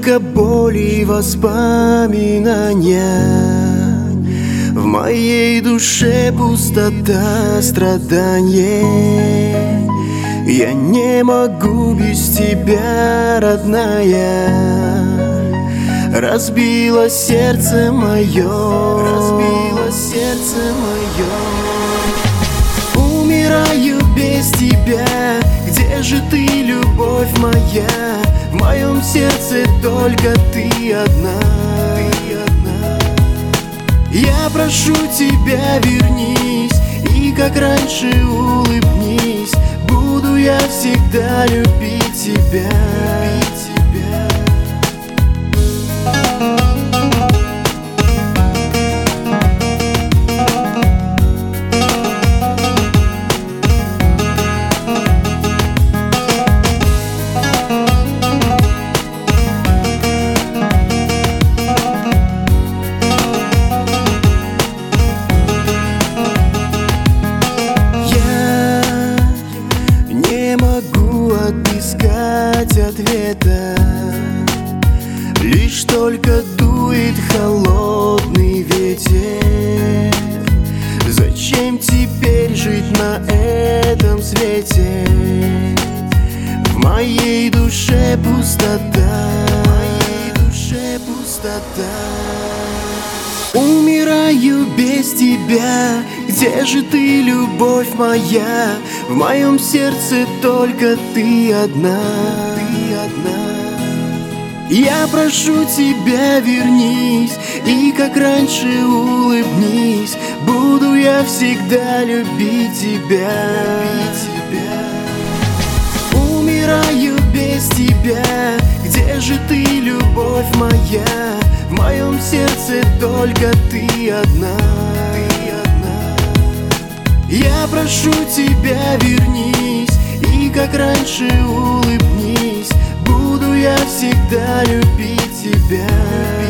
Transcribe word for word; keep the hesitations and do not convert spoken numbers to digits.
только боль и воспоминания. В моей душе пустота, страдание. Я не могу без тебя, родная. Разбило сердце мое, разбило сердце мое. Умираю без тебя, где же ты, любовь моя? В моем сердце только ты одна, ты одна. Я прошу тебя, вернись и как раньше улыбнись. Буду я всегда любить тебя, любить тебя. Отыскать ответа, лишь только дует холодный ветер. Зачем теперь жить на этом свете? В моей душе пустота, в моей душе пустота. Умираю без тебя, где же ты, любовь моя? В моем сердце только ты одна, ты одна. Я прошу тебя, вернись и как раньше улыбнись. Буду я всегда любить тебя, любить тебя. Умираю без тебя, где же ты, любовь моя? В моем сердце только ты одна, ты одна. Я прошу тебя, вернись и как раньше улыбнись. Буду я всегда любить тебя.